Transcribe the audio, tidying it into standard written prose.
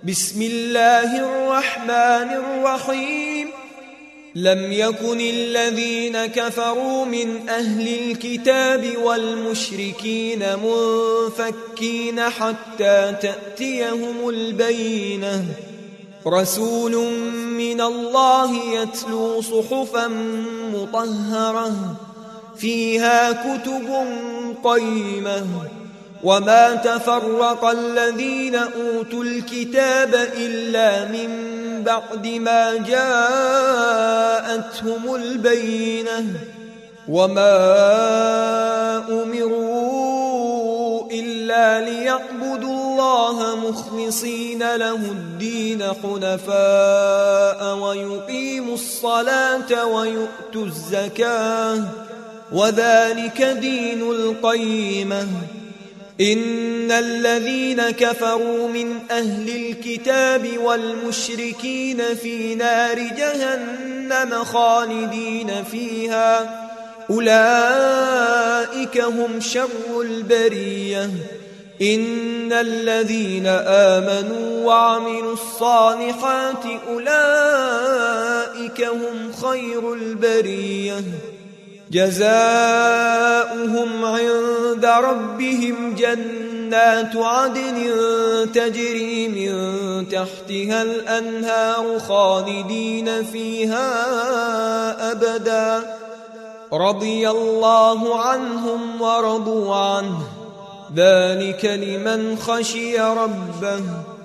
بسم الله الرحمن الرحيم. لم يكن الذين كفروا من أهل الكتاب والمشركين منفكين حتى تأتيهم البينة، رسول من الله يتلو صحفا مطهرة فيها كتب قيمة. وما تفرق الذين أوتوا الكتاب إلا من بعد ما جاءتهم البينة، وما أمروا إلا ليعبدوا الله مخلصين له الدين حنفاء ويقيموا الصلاة ويؤتوا الزكاة، وذلك دين القيمة. إن الذين كفروا من أهل الكتاب والمشركين في نار جهنم خالدين فيها، أولئك هم شر البرية. إن الذين آمنوا وعملوا الصالحات أولئك هم خير البرية، جزاؤهم عند ربهم جنات عدن تجري من تحتها الأنهار خالدين فيها أبدا، رضي الله عنهم ورضوا عنه، ذلك لمن خشي ربه.